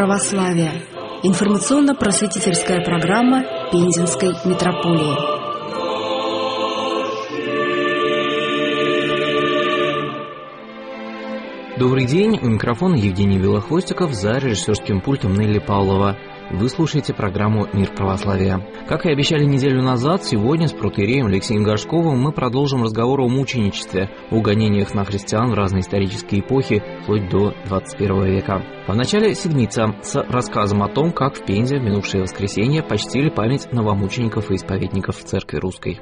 православия». Информационно-просветительская программа Пензенской митрополии. Добрый день, у микрофона Евгений Белохвостиков, за режиссерским пультом Нелли Павлова. Вы слушаете программу «Мир православия». Как и обещали неделю назад, сегодня с протоиереем Алексеем Горшковым мы продолжим разговор о мученичестве, о гонениях на христиан в разные исторические эпохи, вплоть до 21 века. А в начале седмица с рассказом о том, как в Пензе в минувшее воскресенье почтили память новомучеников и исповедников в Церкви Русской.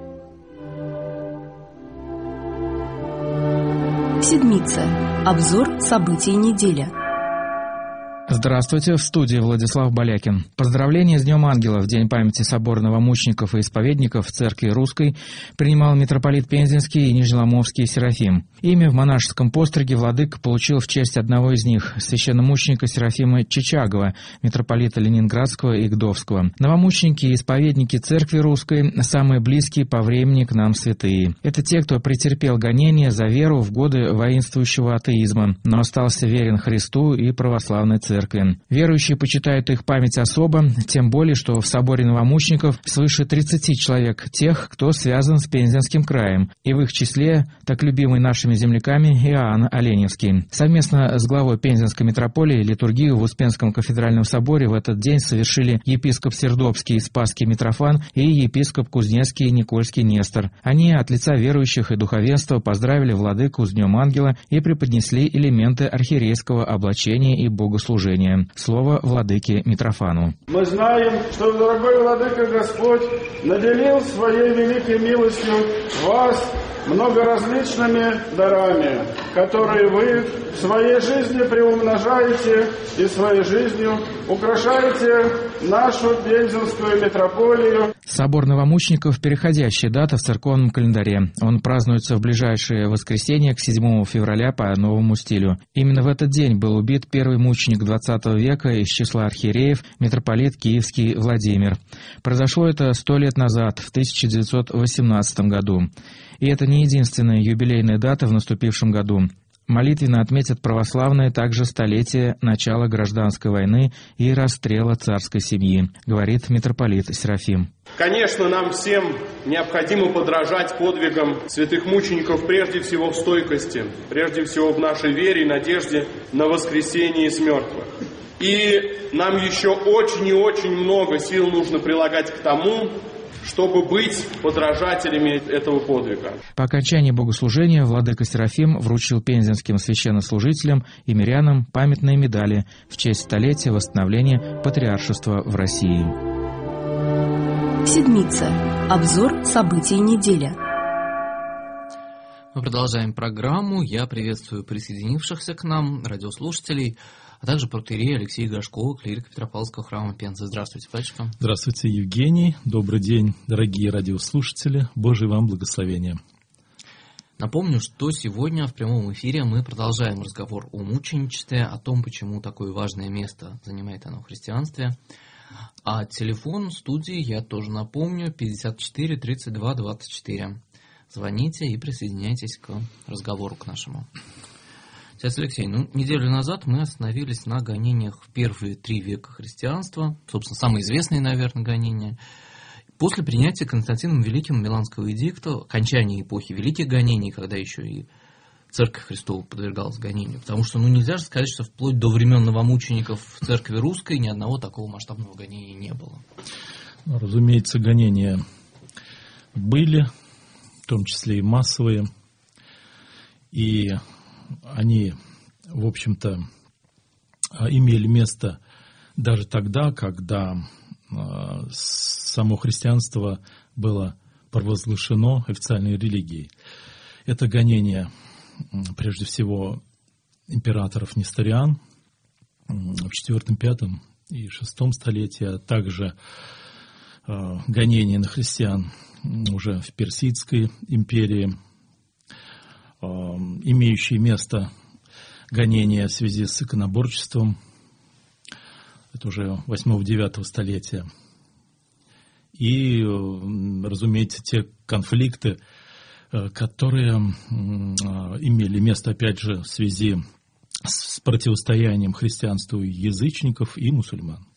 Седмица. Обзор событий недели. Здравствуйте, в студии Владислав Балякин. Поздравления с Днем Ангела в День памяти соборного мучеников и исповедников в Церкви Русской принимал митрополит Пензенский и Нижнеломовский Серафим. Имя в монашеском постриге владыка получил в честь одного из них, священномученика Серафима Чичагова, митрополита Ленинградского и Гдовского. Новомученики и исповедники Церкви Русской – самые близкие по времени к нам святые. Это те, кто претерпел гонения за веру в годы воинствующего атеизма, но остался верен Христу и православной церкви. Верующие почитают их память особо, тем более, что в соборе новомучеников свыше 30 человек тех, кто связан с Пензенским краем, и в их числе так любимый нашими земляками Иоанн Оленевский. Совместно с главой Пензенской митрополии литургию в Успенском кафедральном соборе в этот день совершили епископ Сердобский Спасский Митрофан и епископ Кузнецкий Никольский Нестор. Они от лица верующих и духовенства поздравили владыку с Днем Ангела и преподнесли элементы архиерейского облачения и богослужения. Слово владыке Митрофану. Мы знаем, что дорогой владыка Господь наделил своей великой милостью вас многоразличными дарами, которые вы в своей жизни приумножаете и своей жизнью украшаете нашу Пензенскую митрополию. Собор новомучеников – переходящая дата в церковном календаре. Он празднуется в ближайшее воскресенье к 7 февраля по новому стилю. Именно в этот день был убит первый мученик XX века из числа архиереев, митрополит Киевский Владимир. Произошло это 100 лет назад, в 1918 году. И это не единственная юбилейная дата в наступившем году. Молитвенно отметят православные также столетие начала гражданской войны и расстрела царской семьи, говорит митрополит Серафим. Конечно, нам всем необходимо подражать подвигам святых мучеников прежде всего в стойкости, прежде всего в нашей вере и надежде на воскресение из мертвых. И нам еще очень и очень много сил нужно прилагать к тому, чтобы быть подражателями этого подвига. По окончании богослужения владыка Серафим вручил пензенским священнослужителям и мирянам памятные медали в честь столетия восстановления патриаршества в России. Седмица. Обзор событий недели. Мы продолжаем программу. Я приветствую присоединившихся к нам радиослушателей, а также протоиерея Алексея Горшкова, клирика Петропавловского храма Пензы. Здравствуйте, батюшка. Здравствуйте, Евгений. Добрый день, дорогие радиослушатели. Божие вам благословения. Напомню, что сегодня в прямом эфире мы продолжаем разговор о мученичестве, о том, почему такое важное место занимает оно в христианстве. А телефон студии я тоже напомню, 54 32 24. Звоните и присоединяйтесь к разговору, к нашему. Сейчас, Алексей, неделю назад мы остановились на гонениях в первые 3 века христианства, собственно, самые известные, наверное, гонения. После принятия Константином Великим Миланского эдикта, окончания эпохи Великих гонений, когда еще и Церковь Христова подвергалась гонению. Потому что, нельзя же сказать, что вплоть до времен новомучеников в Церкви Русской ни одного такого масштабного гонения не было. Разумеется, гонения были, в том числе и массовые, и они, в общем-то, имели место даже тогда, когда само христианство было провозглашено официальной религией. Это гонение, прежде всего, императоров Несториан в IV, V и VI столетии, а также гонение на христиан уже в Персидской империи, имеющие место гонения в связи с иконоборчеством, это уже 8-9 столетия. И, разумеется, те конфликты, которые имели место, опять же, в связи с противостоянием христианству язычников и мусульман.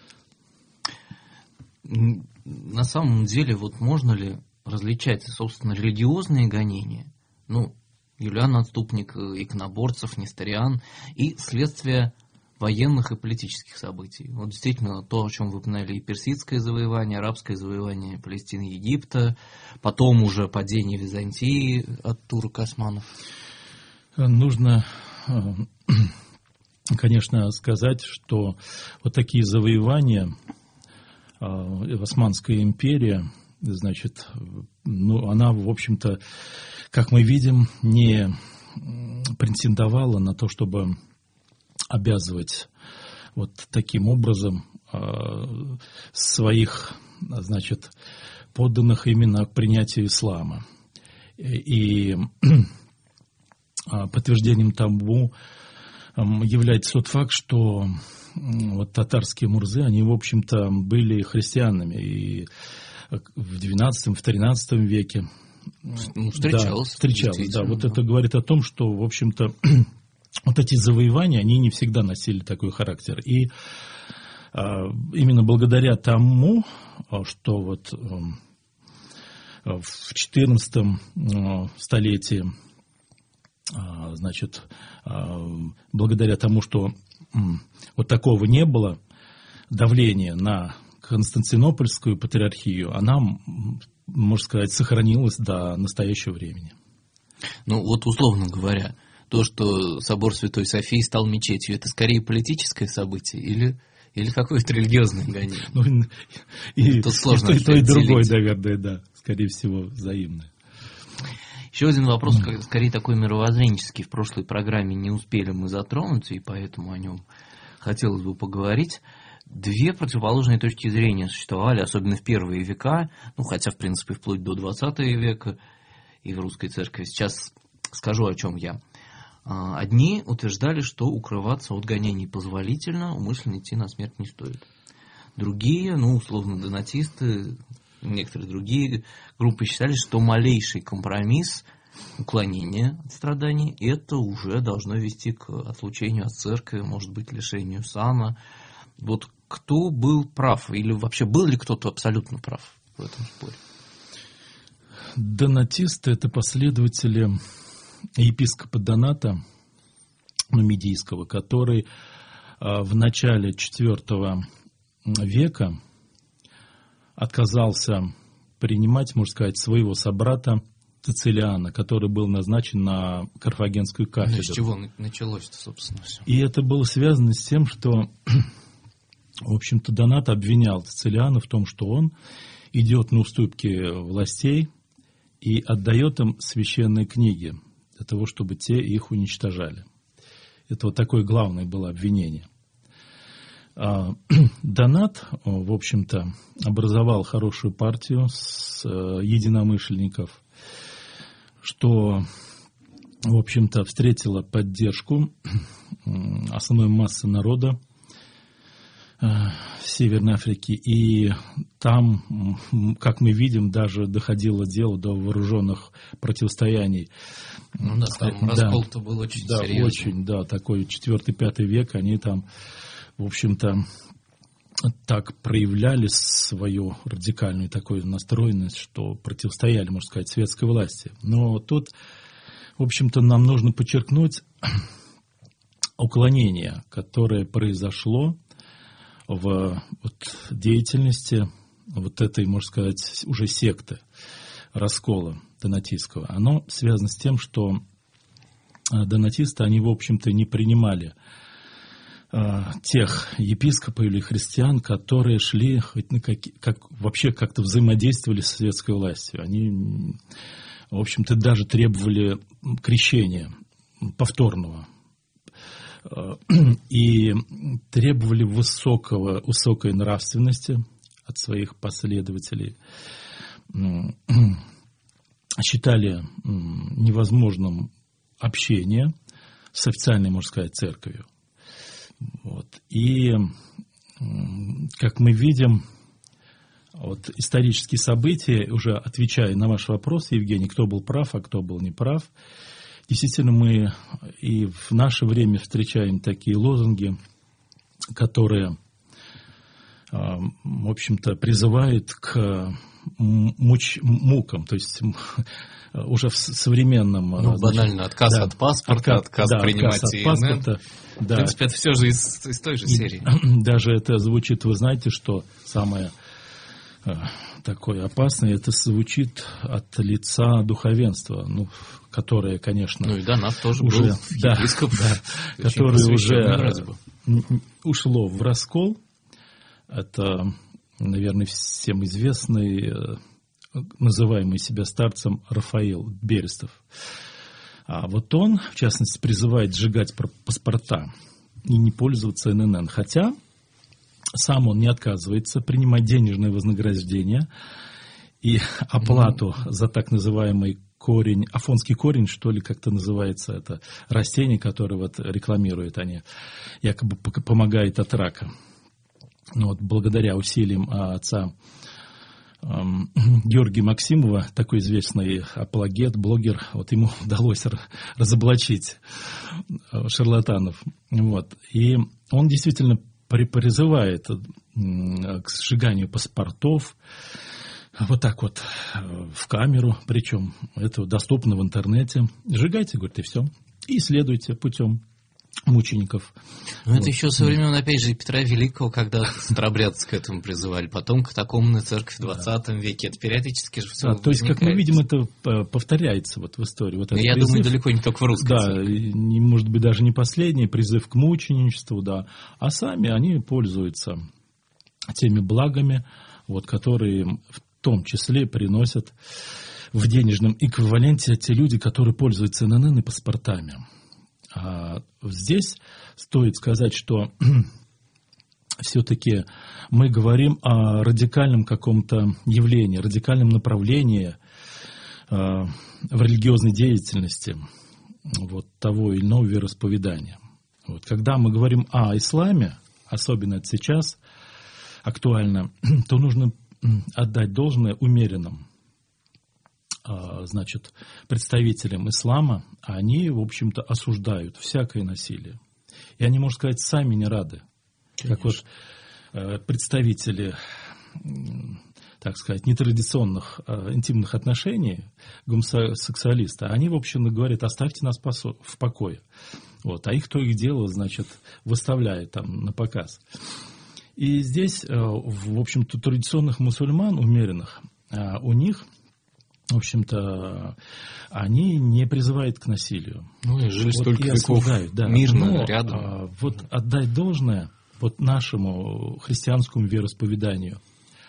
На самом деле, вот можно ли различать, собственно, религиозные гонения, Юлиан Отступник, иконоборцев, несториан, и следствие военных и политических событий? Вот действительно то, о чем вы упоминали, и персидское завоевание, арабское завоевание Палестины, Египта, потом уже падение Византии от турок, османов. Нужно, конечно, сказать, что вот такие завоевания, Османская империя, значит, она, в общем-то, как мы видим, не претендовала на то, чтобы обязывать вот таким образом своих, значит, подданных именно к принятию ислама. И подтверждением тому является тот факт, что вот татарские мурзы, они, в общем-то, были христианами и в XII, в XIII веке. Встречалось. Да. Вот это говорит о том, что, в общем-то, вот эти завоевания, они не всегда носили такой характер. И именно благодаря тому, что вот в XIV столетии, значит, благодаря тому, что вот такого не было, давление на Константинопольскую патриархию, она, можно сказать, сохранилась до настоящего времени. Вот условно говоря, то, что собор Святой Софии стал мечетью, это скорее политическое событие или какое-то религиозное гонение? Тут сложно и то, и другое, наверное, да, скорее всего, взаимное. Еще один вопрос, скорее такой мировоззренческий, в прошлой программе не успели мы затронуть, и поэтому о нем хотелось бы поговорить. Две противоположные точки зрения существовали, особенно в первые века, хотя, в принципе, вплоть до 20 века и в русской церкви. Сейчас скажу, о чем я. Одни утверждали, что укрываться от гонений позволительно, умышленно идти на смерть не стоит. Другие, условно, донатисты, некоторые другие группы считали, что малейший компромисс, уклонение от страданий, это уже должно вести к отлучению от церкви, может быть, лишению сана. Вот кто был прав? Или вообще был ли кто-то абсолютно прав в этом споре? Донатисты – это последователи епископа Доната Нумидийского, который в начале IV века отказался принимать, можно сказать, своего собрата Цицилиана, который был назначен на Карфагенскую кафедру. С чего началось-то, собственно, все? И это было связано с тем, что, в общем-то, Донат обвинял Цицилиана в том, что он идет на уступки властей и отдает им священные книги для того, чтобы те их уничтожали. Это вот такое главное было обвинение. Донат, в общем-то, образовал хорошую партию с единомышленников, что, в общем-то, встретило поддержку основной массы народа Северной Африки. И там, как мы видим, даже доходило дело до вооруженных противостояний. Там раскол-то был очень серьезный. Очень, такой 4-5 век, они там, в общем-то, так проявляли свою радикальную такую настроенность, что противостояли, можно сказать, светской власти. Но тут, в общем-то, нам нужно подчеркнуть уклонение, которое произошло в деятельности вот этой, можно сказать, уже секты раскола донатистского. Оно связано с тем, что донатисты, они, в общем-то, не принимали тех епископов или христиан, которые шли, вообще как-то взаимодействовали с светской властью. Они, в общем-то, даже требовали крещения повторного. И требовали высокой нравственности от своих последователей. Считали невозможным общение с официальной, можно сказать, церковью. И, как мы видим, исторические события, уже отвечая на ваш вопрос, Евгений, кто был прав, а кто был неправ, действительно мы и в наше время встречаем такие лозунги, которые, в общем-то, призывают к мукам, то есть уже в современном... банально, отказ от паспорта, отказ принимать отказ от паспорта. В принципе, это все же из той же серии. Даже это звучит, вы знаете, что самое такое опасное, это звучит от лица духовенства, которое, конечно... Ну и да, нас тоже уже, был епископ, которое уже ушло в раскол. Это, наверное, всем известный, называемый себя старцем Рафаил Берестов. А вот он, в частности, призывает сжигать паспорта и не пользоваться ННН. Хотя сам он не отказывается принимать денежное вознаграждение и оплату за так называемый корень, афонский корень, что ли, как-то называется это растение, которое вот рекламируют они, якобы помогает от рака. Вот, благодаря усилиям отца Георгия Максимова, такой известный апологет, блогер, вот ему удалось разоблачить шарлатанов. Вот. И он действительно призывает к сжиганию паспортов, вот так вот в камеру, причем это доступно в интернете. Сжигайте, говорит, и все. И исследуйте путем мучеников. Но это еще со времен, опять же, Петра Великого, когда старобрядцы к этому призывали, потом катакомбная церковь в 20 веке. Это периодически же все то есть, как мы видим, это повторяется вот в истории. Вот я думаю, далеко не только в русской церкви. Да, может быть, даже не последний призыв к мученичеству, да. А сами они пользуются теми благами, вот, которые в том числе приносят в денежном эквиваленте те люди, которые пользуются ННН и паспортами. А здесь стоит сказать, что все-таки мы говорим о радикальном каком-то явлении, радикальном направлении в религиозной деятельности вот, того или иного вероисповедания. Вот, когда мы говорим о исламе, особенно это сейчас актуально, то нужно отдать должное умеренным представителям ислама. Они, в общем-то, осуждают всякое насилие. И они, можно сказать, сами не рады. Конечно. Как вот представители, так сказать, нетрадиционных интимных отношений, гомосексуалисты, они, в общем, говорят, оставьте нас в покое. Вот. А их то их дело, значит, выставляет там на показ. И здесь, в общем-то, традиционных мусульман, умеренных, у них, в общем-то, они не призывают к насилию. Ну, и жили столько веков мирно, рядом. Вот отдать должное вот нашему христианскому вероисповеданию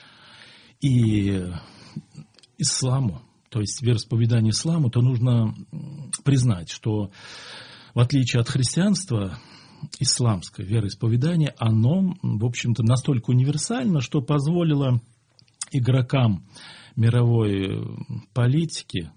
и исламу, то есть вероисповеданию исламу, то нужно признать, что в отличие от христианства, исламское вероисповедание, оно, в общем-то, настолько универсально, что позволило игрокам мировой политики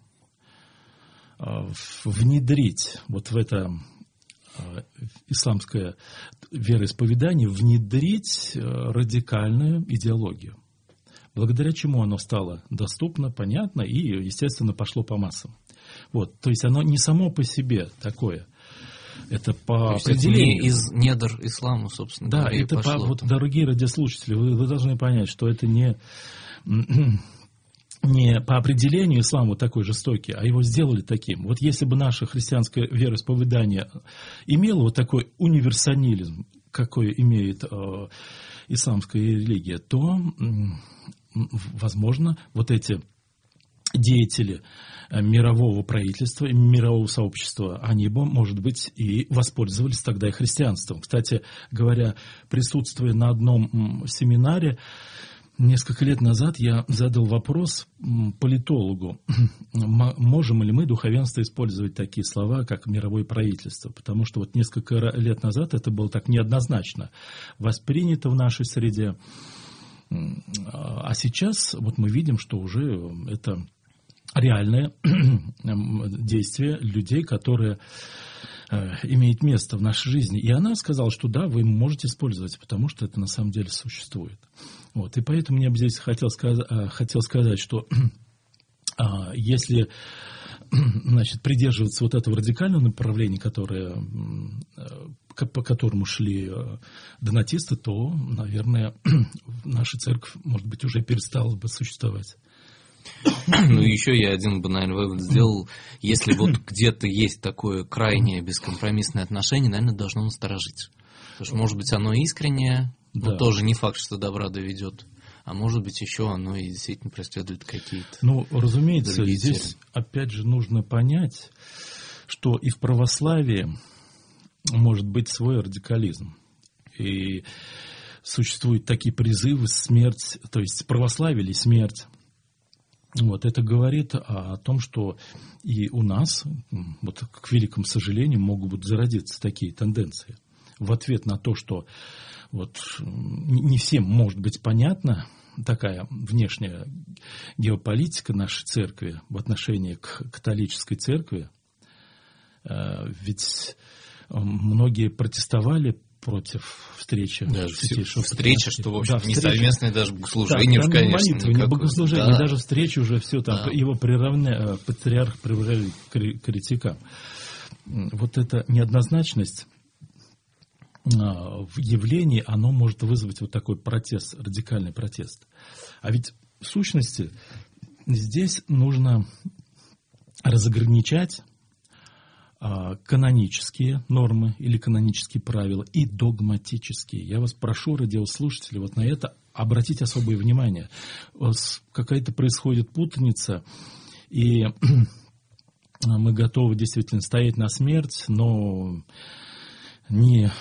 внедрить вот в это исламское вероисповедание, внедрить радикальную идеологию. Благодаря чему оно стало доступно, понятно и, естественно, пошло по массам. Вот, то есть оно не само по себе такое. Это по определению. Это не из недр ислама, собственно. Да, это вот, дорогие радиослушатели, вы должны понять, что это не по определению ислам вот такой жестокий, а его сделали таким. Вот если бы наше христианское вероисповедание имело вот такой универсализм, какой имеет исламская религия, то, возможно, вот эти деятели мирового правительства, мирового сообщества, они бы, может быть, и воспользовались тогда и христианством. Кстати говоря, присутствуя на одном семинаре, несколько лет назад я задал вопрос политологу, можем ли мы, духовенство, использовать такие слова, как мировое правительство, потому что вот несколько лет назад это было так неоднозначно воспринято в нашей среде, а сейчас вот мы видим, что уже это реальное действие людей, которые имеет место в нашей жизни. И она сказала, что да, вы можете использовать, потому что это на самом деле существует. Вот. И поэтому я бы здесь хотел сказать, что если значит, придерживаться вот этого радикального направления, по которому шли донатисты, то, наверное, наша церковь, может быть, уже перестала бы существовать. Ну, еще я один банальный вывод сделал. Если вот где-то есть такое крайнее бескомпромиссное отношение, наверное, должно насторожить. Потому что, может быть, оно искреннее, но тоже не факт, что добра доведет. А может быть, еще оно и действительно преследует какие-то... Ну, разумеется, здесь, опять же, нужно понять, что и в православии может быть свой радикализм. И существуют такие призывы смерть, то есть православие или смерть. Вот, это говорит о том, что и у нас, вот, к великому сожалению, могут зародиться такие тенденции. В ответ на то, что вот, не всем может быть понятна такая внешняя геополитика нашей церкви в отношении к католической церкви, ведь многие протестовали против встречи. Даже встреча, что, в общем, не совместное даже богослужение, да, уж, конечно. Молитвы, не богослужение, даже встречи уже все там, его патриарх приравняли к еретикам. Вот эта неоднозначность в явлении, оно может вызвать вот такой протест, радикальный протест. А ведь в сущности здесь нужно разограничать канонические нормы или канонические правила и догматические. Я вас прошу, радиослушатели, вот на это обратить особое внимание. Какая-то происходит путаница, и мы готовы действительно стоять на смерть, но не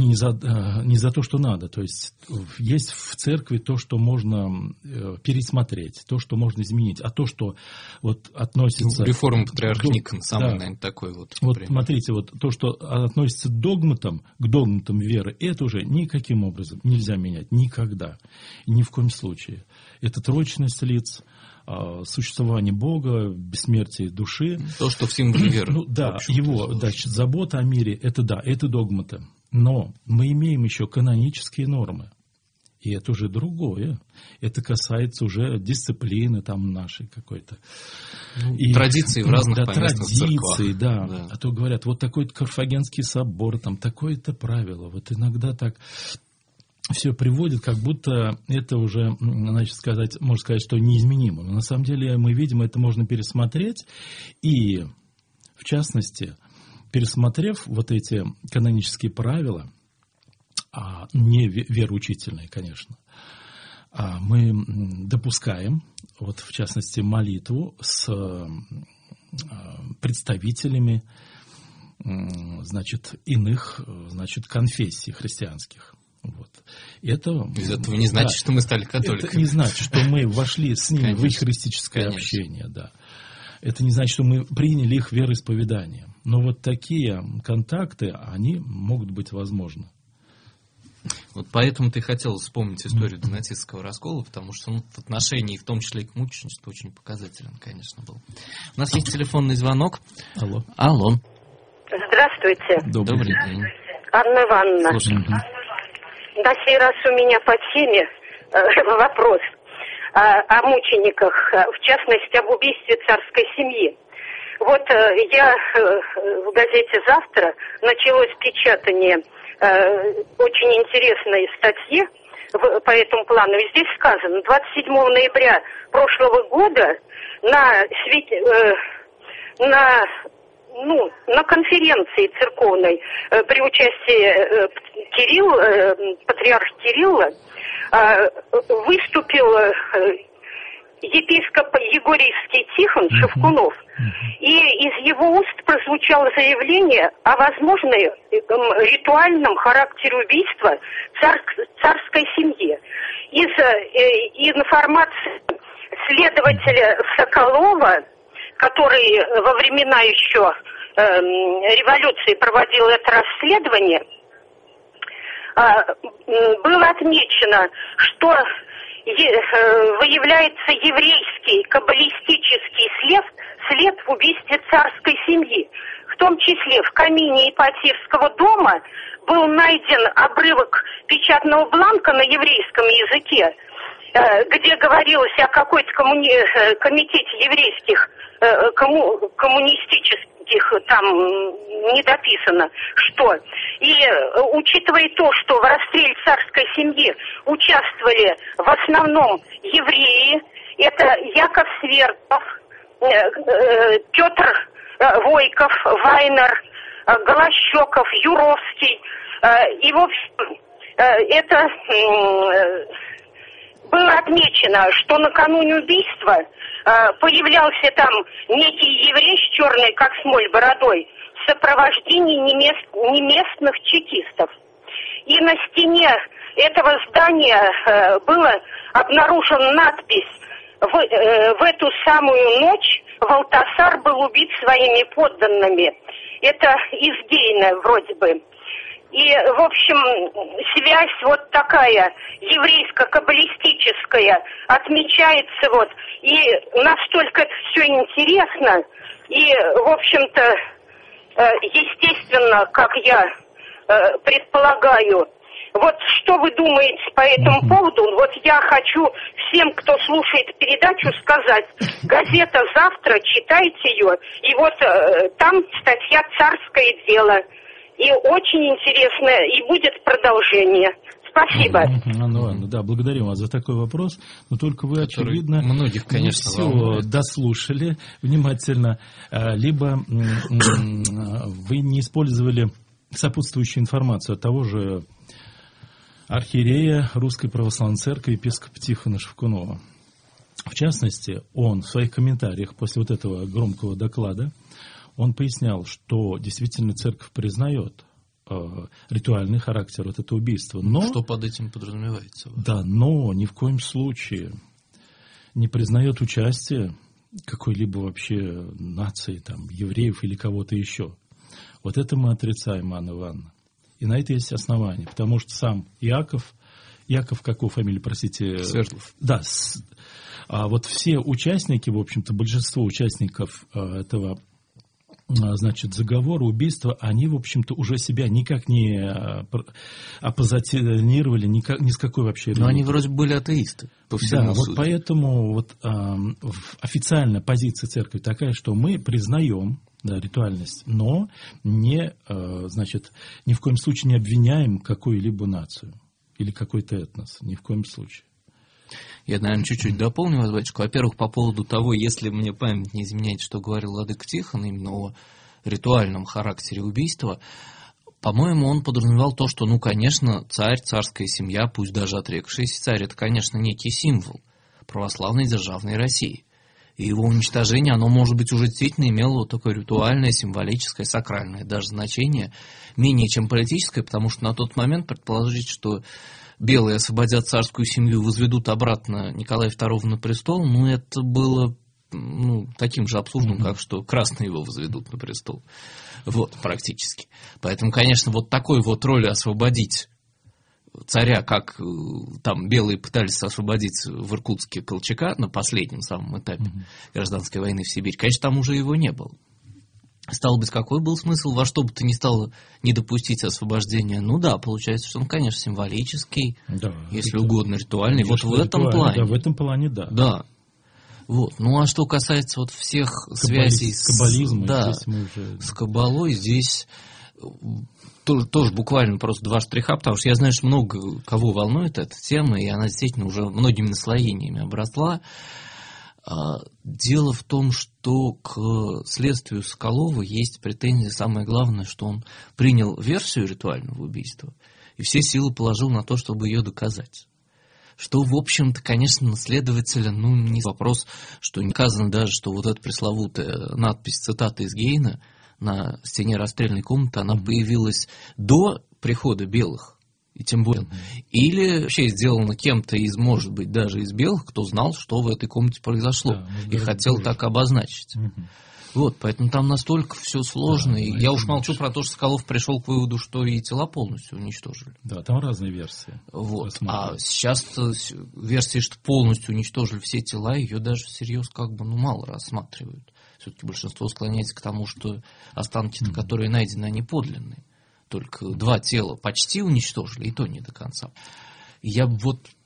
за то, что надо. То есть есть в церкви то, что можно пересмотреть, то, что можно изменить. А то, что вот относится... Реформа патриарха Никона, самый, наверное, такой вот. Вот смотрите, вот то, что относится к догматам веры, это уже никаким образом нельзя менять. Никогда. И ни в коем случае. Это троичность лиц, существование Бога, бессмертие души. То, что в символе веры. Ну да, его забота о мире, это догматы. Но мы имеем еще канонические нормы. И это уже другое. Это касается уже дисциплины там нашей какой-то. Традиции в разных поместных церквах. Традиции, да. А то говорят, вот такой-то Карфагенский собор, там такое-то правило. Вот иногда так... Все приводит, как будто это уже, значит, можно сказать, что неизменимо. Но на самом деле мы видим, это можно пересмотреть. И, в частности, пересмотрев вот эти канонические правила, не вероучительные, конечно, мы допускаем, вот, в частности, молитву с представителями, значит, иных, значит, конфессий христианских. Вот. Это, из этого не значит, что мы стали католиками. Это не значит, что мы вошли с ними в их христическое общение. Да. Это не значит, что мы приняли их вероисповедание. Но вот такие контакты, они могут быть возможны. Вот поэтому ты хотел вспомнить историю донатистского раскола, потому что в отношении, в том числе и к мученичеству, очень показателен, конечно, был. У нас есть телефонный звонок. Алло. Здравствуйте. Добрый день. Анна Ивановна. Слушаем. На сей раз у меня по теме вопрос о мучениках, в частности, об убийстве царской семьи. Вот я в газете «Завтра» началось печатание очень интересной статьи по этому плану. И здесь сказано, 27 ноября прошлого года на конференции церковной при участии патриарха Кирилла выступил епископ Егорьевский Тихон Шевкунов. И из его уст прозвучало заявление о возможном ритуальном характере убийства царской семьи. Из информации следователя Соколова, который во времена еще революции проводил это расследование, было отмечено, что выявляется еврейский каббалистический след в убийстве царской семьи. В том числе в камине Ипатьевского дома был найден обрывок печатного бланка на еврейском языке, где говорилось о какой-то комитете еврейских, коммунистических, там не дописано, что. И учитывая то, что в расстреле царской семьи участвовали в основном евреи, это Яков Свертов, Петр Войков, Вайнер, Голощеков, Юровский, и, в общем, это было отмечено, что накануне убийства появлялся там некий еврей с черной, как смоль, бородой, в сопровождении неместных чекистов. И на стене этого здания была обнаружена надпись: в эту самую ночь Валтасар был убит своими подданными. Это идейно вроде бы. И, в общем, связь вот такая, еврейско-каббалистическая, отмечается вот. И настолько это все интересно. И, в общем-то, естественно, как я предполагаю, вот что вы думаете по этому поводу? Вот я хочу всем, кто слушает передачу, сказать: газета «Завтра», читайте ее, и вот там статья «Царское дело». И очень интересно, и будет продолжение. Спасибо. Анна, да, благодарю вас за такой вопрос. Но только вы, очевидно, многих, конечно, все дослушали внимательно, либо вы не использовали сопутствующую информацию от того же архиерея Русской Православной Церкви епископа Тихона Шевкунова. В частности, он в своих комментариях после вот этого громкого доклада он пояснял, что действительно церковь признает ритуальный характер вот этого убийства. Но, что под этим подразумевается? Да, но ни в коем случае не признает участие какой-либо вообще нации, там, евреев или кого-то еще. Вот это мы отрицаем, Анна Ивановна. И на это есть основания, потому что сам Яков, какую фамилию, простите? Свердлов. Да, а вот все участники, в общем-то, большинство участников этого, значит, заговора, убийства, они, в общем-то, уже себя никак не оппозиционировали, ни с какой вообще религией. Но они вроде были атеисты, по всему да, суду. Вот поэтому вот, официальная позиция церкви такая, что мы признаем, да, ритуальность, но не, значит, ни в коем случае не обвиняем какую-либо нацию или какой-то этнос, ни в коем случае. Я, наверное, чуть-чуть дополню вас, батюшка. Во-первых, по поводу того, если мне память не изменяет, что говорил владыка Тихон именно о ритуальном характере убийства, по-моему, он подразумевал то, что, ну, конечно, царь, царская семья, пусть даже отрекшийся царь, это, конечно, некий символ православной державной России. И его уничтожение, оно, может быть, уже действительно имело вот такое ритуальное, символическое, сакральное даже значение, менее чем политическое, потому что на тот момент предположить, что белые освободят царскую семью, возведут обратно Николая II на престол, ну, это было таким же абсурдным, как что красные его возведут на престол. Вот, практически. Поэтому, конечно, вот такой вот роли освободить царя, как там белые пытались освободить в Иркутске Колчака на последнем самом этапе гражданской войны в Сибирь, конечно, там уже его не было. Стало быть, какой был смысл во что бы то ни стало не допустить освобождения? Ну да, получается, что он, конечно, символический, да, если угодно, ритуальный. Вот в этом плане. Да, в этом плане, да. Да. Вот. Ну а что касается вот всех связей с каббализмом, да, уже... с каббалой, здесь тоже буквально просто два штриха, потому что я знаю, что много кого волнует эта тема, и она действительно уже многими наслоениями обросла. Дело в том, что к следствию Соколова есть претензия, самое главное, что он принял версию ритуального убийства и все силы положил на то, чтобы ее доказать. Что, в общем-то, конечно, на следователя, не вопрос, что не сказано даже, что вот эта пресловутая надпись, цитата из Гейна на стене расстрельной комнаты, она появилась до прихода белых. И тем более. Или вообще сделано кем-то из, может быть, даже из белых, кто знал, что в этой комнате произошло. Да, и хотел так обозначить. Вот, поэтому там настолько все сложно. Да, и я уж молчу про то, что Соколов пришел к выводу, что и тела полностью уничтожили. Да, там разные версии. Вот. А сейчас версия, что полностью уничтожили все тела, ее даже всерьез мало рассматривают. Все-таки большинство склоняется к тому, что останки, которые найдены, они подлинные. Только 2 тела почти уничтожили, и то не до конца. Я вот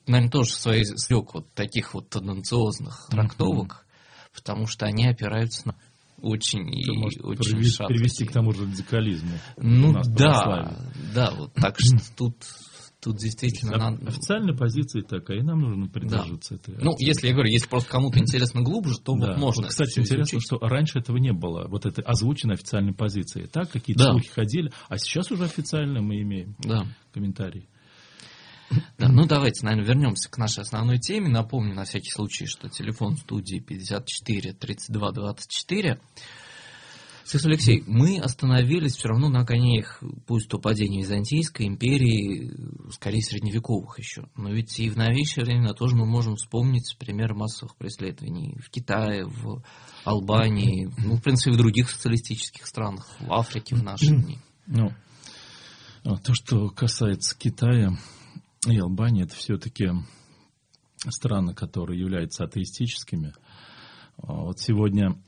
наверное, тоже свой слёг вот таких вот тенденциозных трактовок, потому что они опираются на очень очень шаткие. Привести к тому же радикализму. Ну да, вот так что тут действительно надо... Официальная позиция такая, и нам нужно придерживаться этой. Ну, если, я говорю, если просто кому-то интересно глубже, то вот можно. Вот, кстати, интересно, что раньше этого не было, вот этой озвученной официальной позиции. Так, какие-то слухи ходили, а сейчас уже официально мы имеем комментарии. Да, ну давайте, наверное, вернемся к нашей основной теме. Напомню на всякий случай, что телефон студии 54 32 24. Сергей Алексей, мы остановились все равно на конях, пусть то падения Византийской империи, скорее средневековых еще. Но ведь и в новейшее время тоже мы можем вспомнить пример массовых преследований в Китае, в Албании, ну, в принципе, в других социалистических странах, в Африке в наши дни. Ну, то, что касается Китая и Албании, это все-таки страны, которые являются атеистическими. Вот сегодня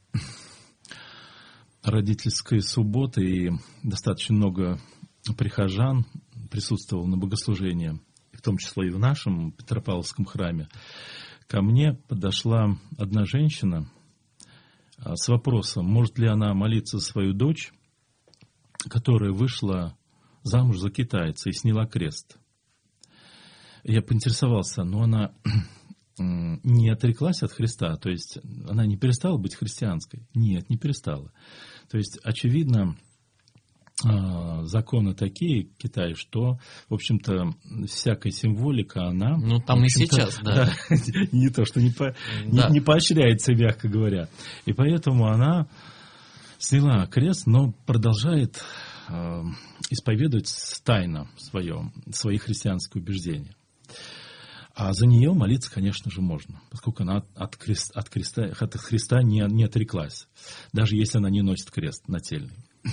родительская суббота, и достаточно много прихожан присутствовало на богослужении, в том числе и в нашем Петропавловском храме. Ко мне подошла одна женщина с вопросом, может ли она молиться за свою дочь, которая вышла замуж за китайца и сняла крест. Я поинтересовался, но она не отреклась от Христа, то есть она не перестала быть христианской? Нет, не перестала. То есть, очевидно, законы такие, Китай, что, в общем-то, всякая символика, она... Ну, там и сейчас, да. Не то, что не поощряется, мягко говоря. И поэтому она сняла крест, но продолжает исповедовать тайно свои христианские убеждения. А за нее молиться, конечно же, можно, поскольку она от Христа не отреклась, даже если она не носит крест нательный.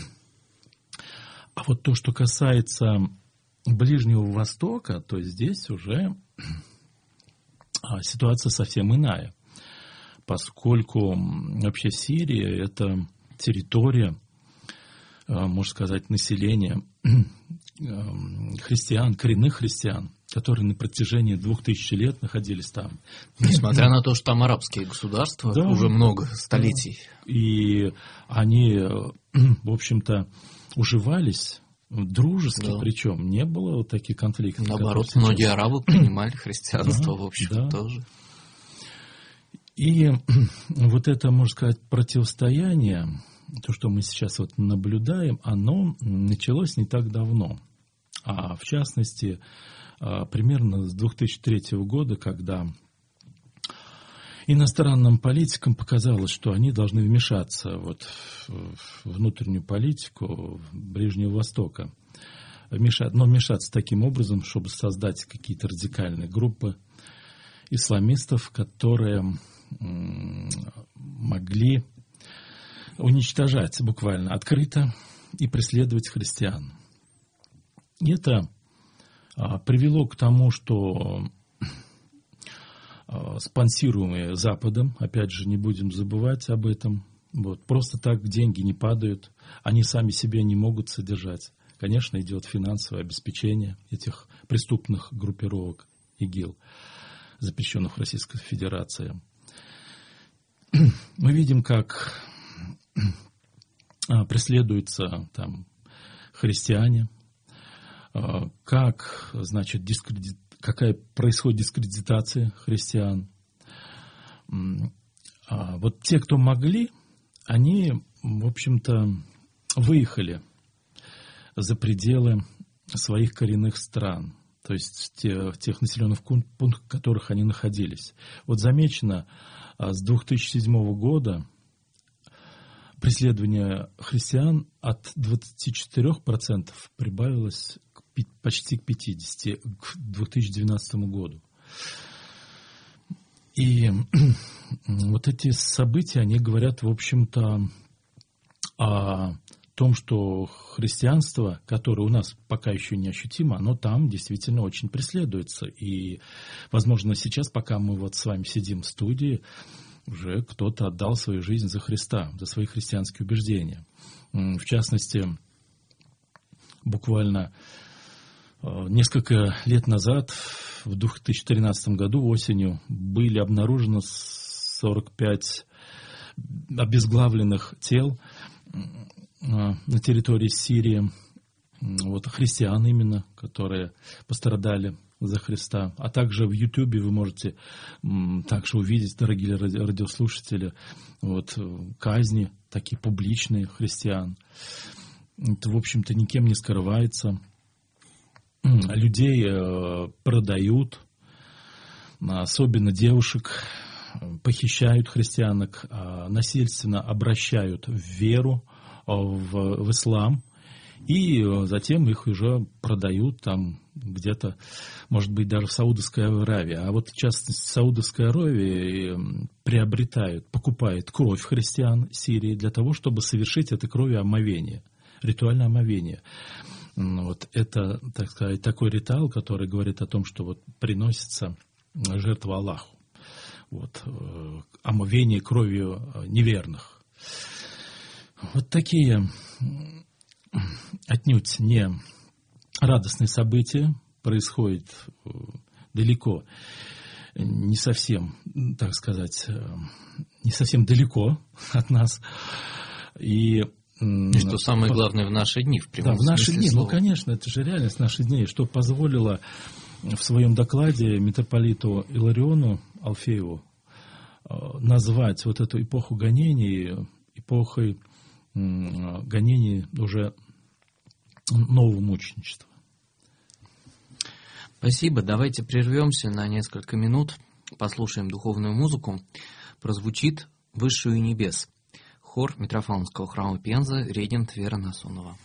А вот то, что касается Ближнего Востока, то здесь уже ситуация совсем иная, поскольку вообще Сирия – это территория, можно сказать, населения христиан, коренных христиан, которые на протяжении 2000 лет находились там. Несмотря на то, что там арабские государства уже много столетий. И они, в общем-то, уживались дружески, причем не было вот таких конфликтов. Наоборот, многие арабы принимали христианство, в общем, тоже. И вот это, можно сказать, противостояние, то, что мы сейчас вот наблюдаем, оно началось не так давно. А в частности, примерно с 2003 года, когда иностранным политикам показалось, что они должны вмешаться вот в внутреннюю политику Ближнего Востока. Но вмешаться таким образом, чтобы создать какие-то радикальные группы исламистов, которые могли уничтожать буквально открыто и преследовать христиан. И это привело к тому, что спонсируемые Западом, опять же, не будем забывать об этом, просто так деньги не падают, они сами себя не могут содержать. Конечно, идет финансовое обеспечение этих преступных группировок ИГИЛ, запрещенных в Российской Федерации. Мы видим, как преследуются там христиане, как, значит, какая происходит дискредитация христиан. Вот те, кто могли, они, в общем-то, выехали за пределы своих коренных стран, то есть тех населенных пунктов, в которых они находились. Вот замечено, с 2007 года преследование христиан от 24% прибавилось почти к 50% к 2012 году. И вот эти события, они говорят, в общем-то, о том, что христианство, которое у нас пока еще не ощутимо, оно там действительно очень преследуется. И, возможно, сейчас, пока мы вот с вами сидим в студии, уже кто-то отдал свою жизнь за Христа, за свои христианские убеждения. В частности, буквально Несколько лет назад, в 2013 году осенью, были обнаружены 45 обезглавленных тел на территории Сирии, христиан именно, которые пострадали за Христа. А также в Ютубе вы можете также увидеть, дорогие радиослушатели, казни такие публичные христиан. Это, в общем-то, никем не скрывается. Людей продают, особенно девушек, похищают христианок, насильственно обращают в веру, в ислам, и затем их уже продают там где-то, может быть, даже в Саудовской Аравии. А в частности, в Саудовской Аравии покупает кровь христиан Сирии для того, чтобы совершить этой кровью омовение, ритуальное омовение. Это, так сказать, такой ритуал, который говорит о том, что приносится жертва Аллаху. Омовение кровью неверных. Такие отнюдь не радостные события происходят далеко, не совсем, так сказать, не совсем далеко от нас. И что самое главное в наши дни, в прямом смысле в наши дни, слова. Конечно, это же реальность наших дней, что позволило в своем докладе митрополиту Илариону Алфееву назвать эту эпоху гонений эпохой гонений уже нового мученичества. Спасибо. Давайте прервемся на несколько минут, послушаем духовную музыку. Прозвучит «Высшую небес». Хор Митрофановского храма Пенза, регент Вера Насонова.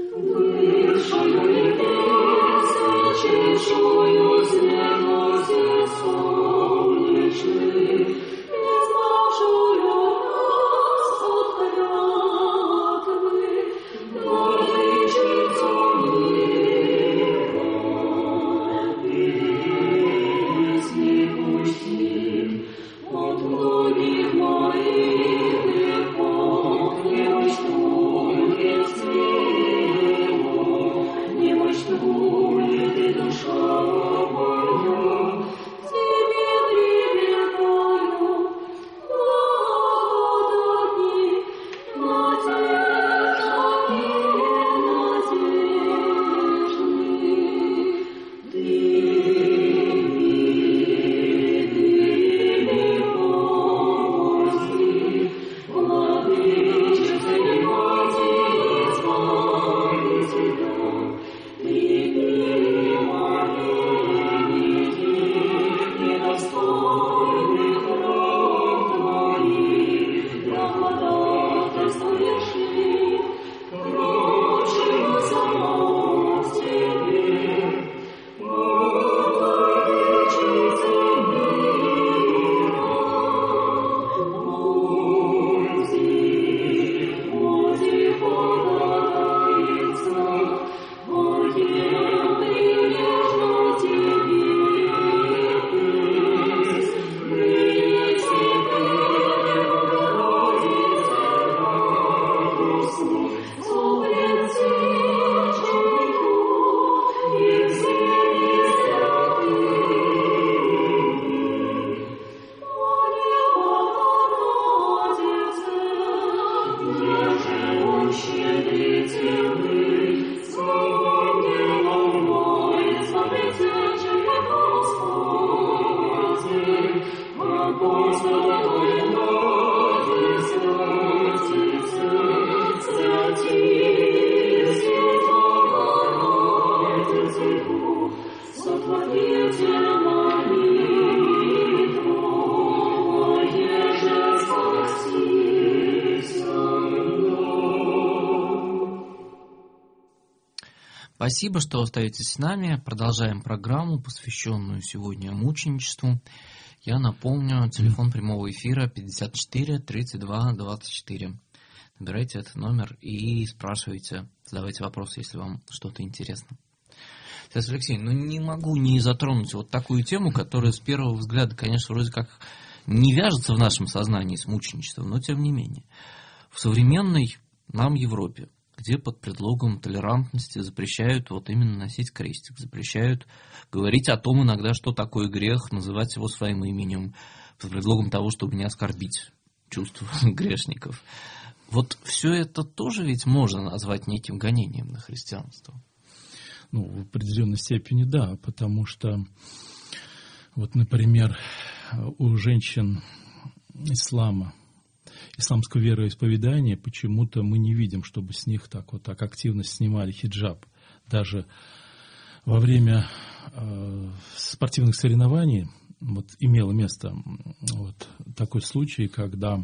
Спасибо, что остаетесь с нами. Продолжаем программу, посвященную сегодня мученичеству. Я напомню, телефон прямого эфира 54 32 24. Набирайте этот номер и спрашивайте, задавайте вопросы, если вам что-то интересно. Сейчас, Алексей, не могу не затронуть такую тему, которая с первого взгляда, конечно, вроде как не вяжется в нашем сознании с мученичеством, но тем не менее. В современной нам Европе где под предлогом толерантности запрещают вот именно носить крестик, запрещают говорить о том иногда, что такое грех, называть его своим именем, под предлогом того, чтобы не оскорбить чувства грешников. Вот все это тоже ведь можно назвать неким гонением на христианство. Ну, в определенной степени да, потому что, вот, например, у женщин исламского вероисповедания почему-то мы не видим, чтобы с них так активно снимали хиджаб. Даже во время спортивных соревнований вот, имело место вот, такой случай, когда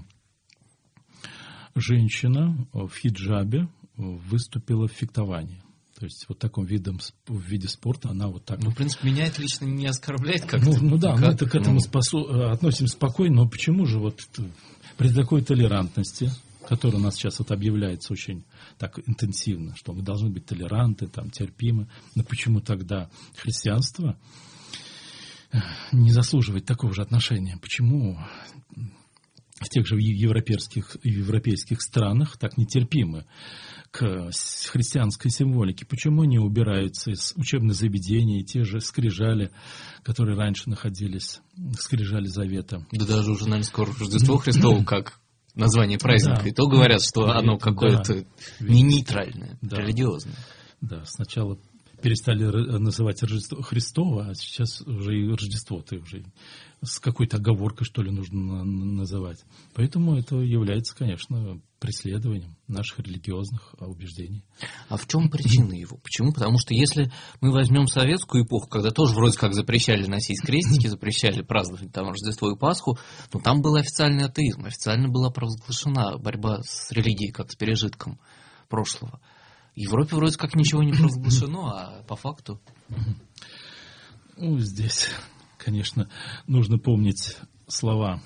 женщина в хиджабе выступила в фектовании. То есть вот в таком виде спорта она вот так. Ну, в принципе, меня это лично не оскорбляет как-то. Ну да, мы к этому относимся спокойно, но почему же вот при такой толерантности, которая у нас сейчас вот объявляется очень так интенсивно, что мы должны быть толеранты, там, терпимы, но почему тогда христианство не заслуживает такого же отношения? Почему в тех же европейских странах так нетерпимы к христианской символике? Почему они убираются из учебных заведений, те же скрижали, которые раньше находились, скрижали Завета? Да даже уже, наверное, скоро Рождество Христово, как название праздника, да, и то говорят, что оно какое-то не нейтральное, религиозное. Да, сначала перестали называть Рождество Христово, а сейчас уже и Рождество-то уже с какой-то оговоркой, что ли, нужно называть. Поэтому это является, конечно, преследованием наших религиозных убеждений. А в чем причина его? Почему? Потому что если мы возьмем советскую эпоху, когда тоже вроде как запрещали носить крестики, запрещали праздновать там Рождество и Пасху, но там был официальный атеизм, официально была провозглашена борьба с религией как с пережитком прошлого. В Европе вроде как ничего не провозглашено, а по факту... Ну, здесь, конечно, нужно помнить слова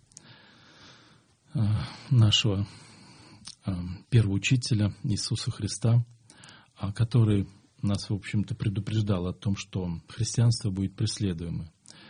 нашего первого учителя Иисуса Христа, который нас, в общем-то, предупреждал о том, что христианство будет преследуемо.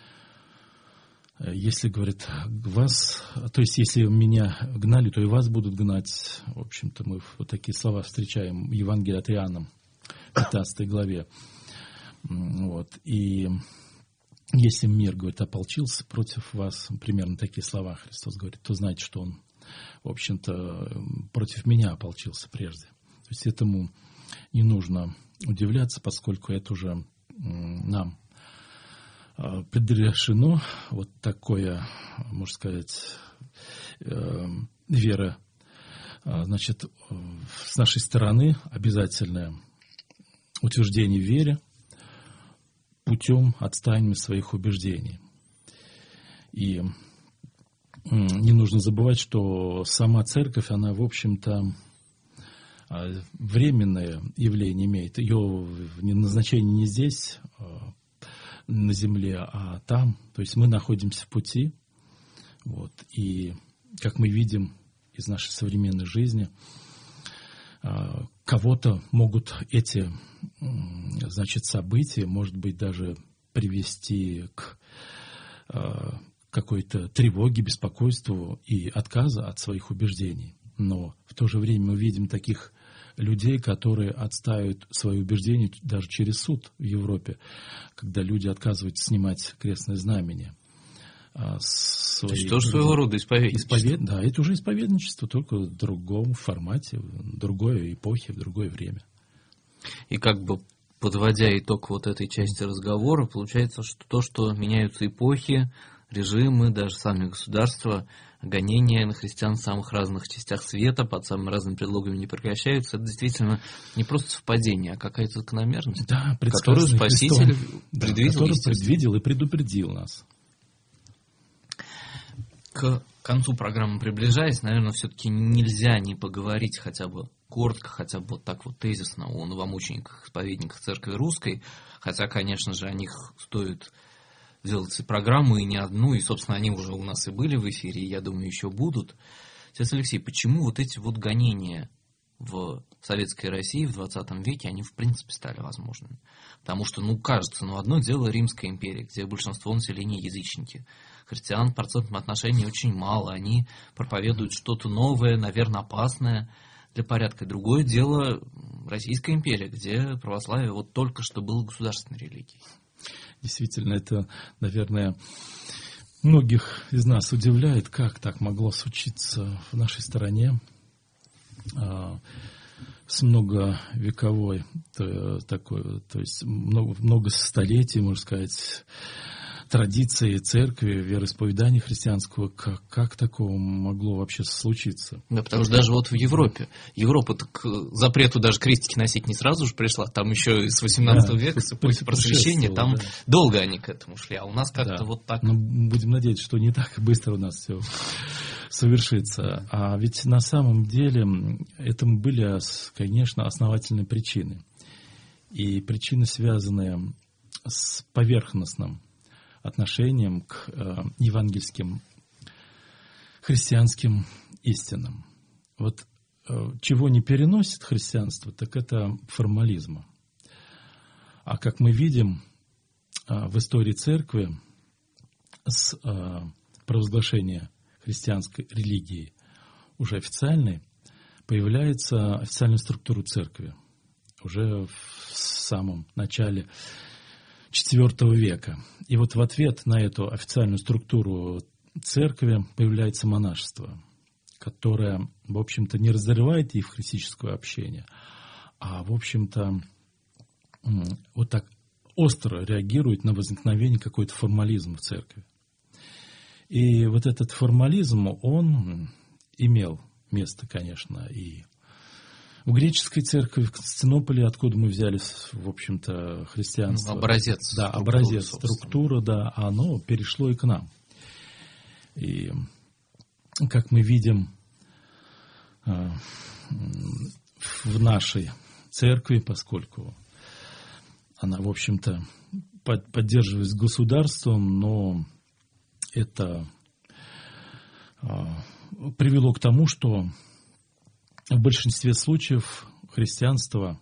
Если, говорит, вас, то есть если меня гнали, то и вас будут гнать. В общем-то, мы вот такие слова встречаем в Евангелии от Иоанна, 15 главе. Вот. И если мир, говорит, ополчился против вас, примерно такие слова Христос говорит, то знайте, что он, в общем-то, против меня ополчился прежде. То есть этому не нужно удивляться, поскольку это уже нам предрешено, вот такое, можно сказать, вера, значит, с нашей стороны обязательное утверждение в вере путем отстаивания своих убеждений. И не нужно забывать, что сама церковь, она, в общем-то, временное явление имеет. Ее назначение не здесь, на земле, а там. То есть мы находимся в пути. Вот. И, как мы видим из нашей современной жизни, кого-то могут эти, значит, события, может быть, даже привести к какой-то тревоге, беспокойству и отказа от своих убеждений. Но в то же время мы видим таких людей, которые отстаивают свои убеждения даже через суд в Европе, когда люди отказываются снимать крестное знамение. То есть тоже своего рода исповедничество. Да, это уже исповедничество, только в другом формате, в другой эпохе, в другое время. И как бы подводя итог вот этой части разговора, получается, что то, что меняются эпохи, режимы, даже сами государства, гонения на христиан в самых разных частях света, под самыми разными предлогами не прекращаются, это действительно не просто совпадение, а какая-то закономерность, да, которую Спаситель предвидел, который предвидел и предупредил нас. К концу программы приближаясь, наверное, все-таки нельзя не поговорить хотя бы коротко, хотя бы вот так вот тезисно о новомучениках, исповедниках Церкви Русской, хотя, конечно же, о них стоит делать и программу, и не одну, и, собственно, они уже у нас и были в эфире, и, я думаю, еще будут. Отец Алексей, почему вот эти вот гонения в Советской России в 20 веке, они, в принципе, стали возможными? Потому что, кажется, одно дело Римская империя, где большинство населения язычники. Христиан в процентном отношении очень мало, они проповедуют что-то новое, наверное, опасное для порядка. Другое дело Российская империя, где православие вот только что было государственной религией. Действительно, это, наверное, многих из нас удивляет, как так могло случиться в нашей стране с многовековой такой, то есть много столетий, можно сказать, традиции церкви, вероисповедания христианского, как такого могло вообще случиться? Да, потому что даже вот в Европе, Европа-то к запрету даже крестики носить не сразу же пришла, там еще с 18 века, с эпохи Просвещения, там долго они к этому шли, а у нас как-то вот так. Но будем надеяться, что не так быстро у нас все совершится. А ведь на самом деле этому были, конечно, основательные причины. И причины, связанные с поверхностным отношением к евангельским христианским истинам. Вот чего не переносит христианство, так это формализма. А как мы видим в истории церкви с провозглашения христианской религии уже официальной, появляется официальная структура церкви уже в самом начале IV века. И вот в ответ на эту официальную структуру церкви появляется монашество, которое, в общем-то, не разрывает евхаристическое общение, а, в общем-то, вот так остро реагирует на возникновение какой-то формализма в церкви. И вот этот формализм, он имел место, конечно, и в греческой церкви, в Константинополе, откуда мы взяли, в общем-то, христианство. Образец. Да, образец, структура, да, оно перешло и к нам. И, как мы видим, в нашей церкви, поскольку она, в общем-то, поддерживается государством, но это привело к тому, что в большинстве случаев христианство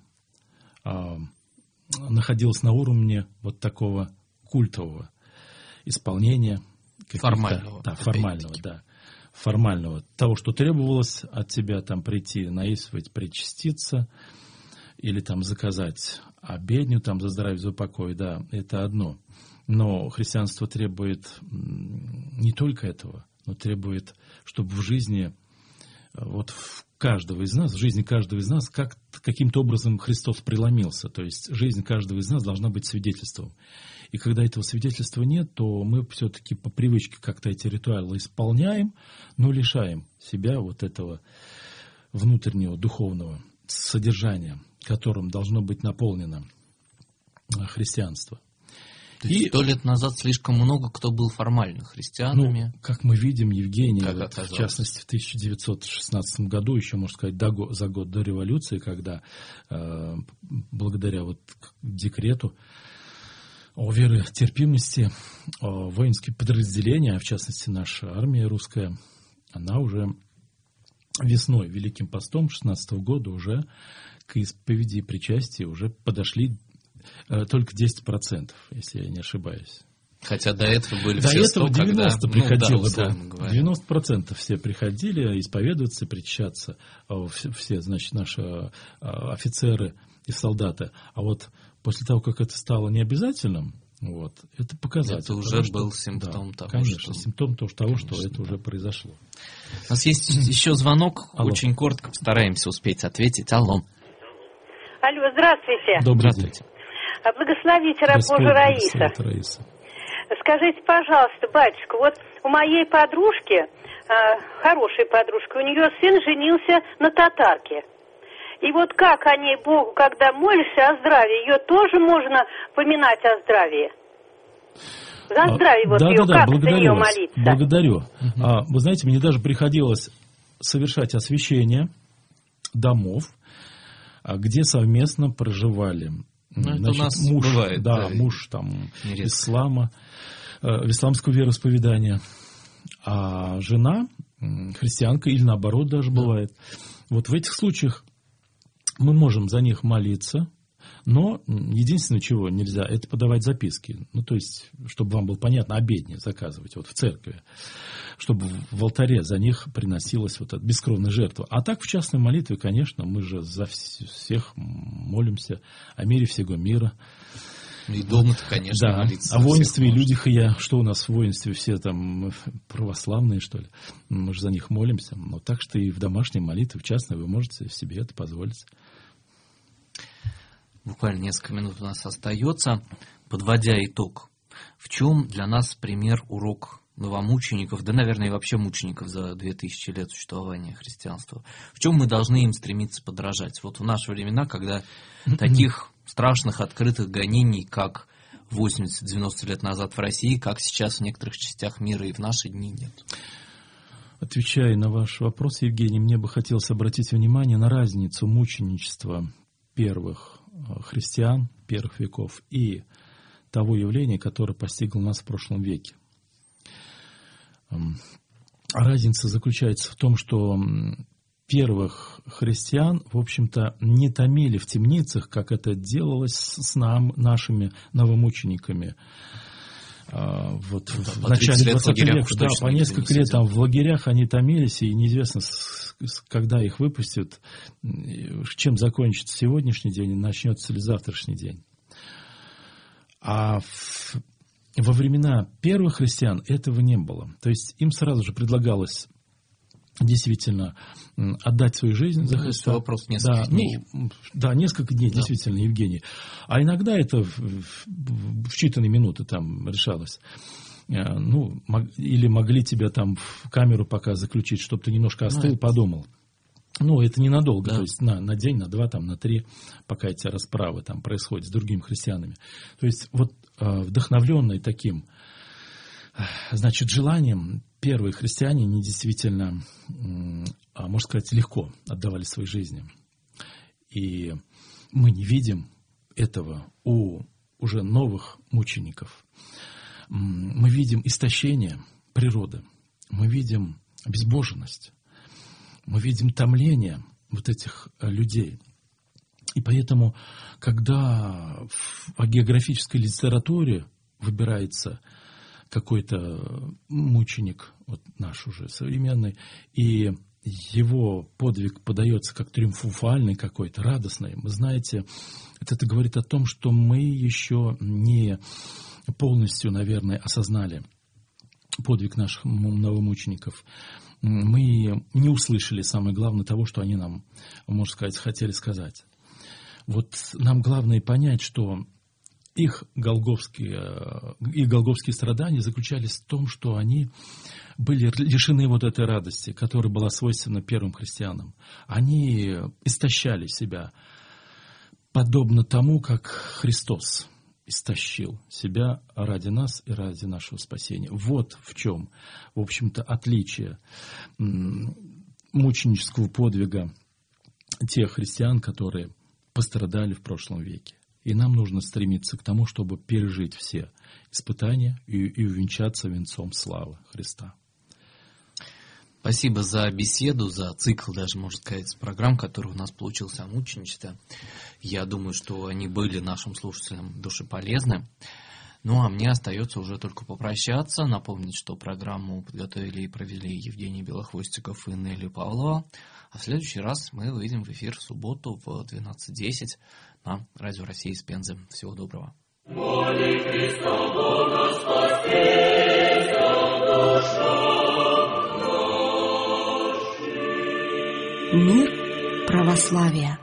находилось на уровне вот такого культового исполнения. Формального. Да, формального. Того, что требовалось от тебя там прийти, наисповедь, причаститься или там заказать обедню там за здравие, за покой, да, это одно. Но христианство требует не только этого, но требует, чтобы в жизни вот в жизни каждого из нас каким-то образом Христос преломился. То есть жизнь каждого из нас должна быть свидетельством. И когда этого свидетельства нет, то мы все-таки по привычке как-то эти ритуалы исполняем, но лишаем себя вот этого внутреннего духовного содержания, которым должно быть наполнено христианство. И 100 лет назад слишком много кто был формально христианами. Ну, как мы видим, Евгений, вот, в частности, в 1916 году, еще, можно сказать, за год до революции, когда благодаря вот декрету о веротерпимости воинские подразделения, а в частности наша армия русская, она уже весной, Великим постом 16 года уже к исповеди и причастию уже подошли только 10%, если я не ошибаюсь. Хотя до этого были до все этого 100, 90 когда, приходило, да, 90% все приходили исповедоваться, причащаться, все, значит, наши офицеры и солдаты. А вот после того, как это стало необязательным, вот, это показатель. Это уже был симптом того, конечно, симптом того, что это уже произошло. У нас есть еще звонок, очень коротко постараемся успеть ответить. Алло. Алло, здравствуйте. Добрый день. Благословите раб Божий Раиса. Скажите, пожалуйста, батюшка, вот у моей подружки, хорошей подружки, у нее сын женился на татарке. И вот как о ней Богу, когда молишься о здравии, ее тоже можно поминать о здравии? За здравие вот ее, как за нее молиться? Благодарю. Вы знаете, мне даже приходилось совершать освящение домов, где совместно проживали. Значит, это у нас муж, бывает. Да, муж там исламского вероисповедания, а жена христианка или наоборот даже бывает. Вот в этих случаях мы можем за них молиться, Но единственное, чего нельзя, это подавать записки. Ну, то есть, чтобы вам было понятно, обедни заказывать вот в церкви, чтобы в алтаре за них приносилась вот эта бескровная жертва. А так в частной молитве, конечно, мы же за всех молимся, о мире всего мира. И дома-то, конечно, да. молиться. О воинстве и людях и я. Что у нас в воинстве? Все там православные, что ли? Мы же за них молимся. Но так что и в домашней молитве, в частной, вы можете себе это позволить. Буквально несколько минут у нас остается. Подводя итог, в чем для нас пример, урок новомучеников, да, наверное, и вообще мучеников за 2000 лет существования христианства? В чем мы должны им стремиться подражать? Вот в наши времена, когда таких страшных открытых гонений, как 80-90 лет назад в России, как сейчас в некоторых частях мира и в наши дни, нет. Отвечая на ваш вопрос, Евгений, мне бы хотелось обратить внимание на разницу мученичества первых христиан, первых веков, и того явления, которое постигло нас в прошлом веке. Разница заключается в том, что первых христиан, в общем-то, не томили в темницах, как это делалось с нашими новомучениками. Вот в начале 20 века, да, по несколько лет там в лагерях они томились, и неизвестно, когда их выпустят, чем закончится сегодняшний день и начнется ли завтрашний день. А во времена первых христиан этого не было. То есть им сразу же предлагалось действительно отдать свою жизнь за Христа. Это вопрос нескольких дней. Да, несколько дней, да. Действительно, Евгений. А иногда это в считанные минуты там решалось. Ну, или могли тебя там в камеру пока заключить, чтобы ты немножко остыл, подумал. Ну, это ненадолго, да. То есть на день, на два, там, на три, пока эти расправы там происходят с другими христианами. То есть вот вдохновленные таким, значит, желанием, первые христиане, они действительно, можно сказать, легко отдавали свои жизни. И мы не видим этого у уже новых мучеников. Мы видим истощение природы, мы видим безбожность, мы видим томление вот этих людей. И поэтому, когда в географической литературе выбирается какой-то мученик, вот наш уже современный, и его подвиг подается как триумфальный какой-то, радостный, вы знаете, это говорит о том, что мы еще не полностью, наверное, осознали подвиг наших новомучеников. Мы не услышали, самое главное, того, что они нам, можно сказать, хотели сказать. Вот нам главное понять, что их голгофские страдания заключались в том, что они были лишены вот этой радости, которая была свойственна первым христианам. Они истощали себя, подобно тому, как Христос истощил себя ради нас и ради нашего спасения. Вот в чем, в общем-то, отличие мученического подвига тех христиан, которые пострадали в прошлом веке. И нам нужно стремиться к тому, чтобы пережить все испытания и увенчаться венцом славы Христа. Спасибо за беседу, за цикл, даже, можно сказать, программ, который у нас получился о мученичестве. Я думаю, что они были нашим слушателям душеполезны. Ну, а мне остается уже только попрощаться, напомнить, что программу подготовили и провели Евгений Белохвостиков и Нелли Павлова. А в следующий раз мы выйдем в эфир в субботу в 12:10 на Радио России из Пензы. Всего доброго. Моли Христа Бога спасти Мир православия.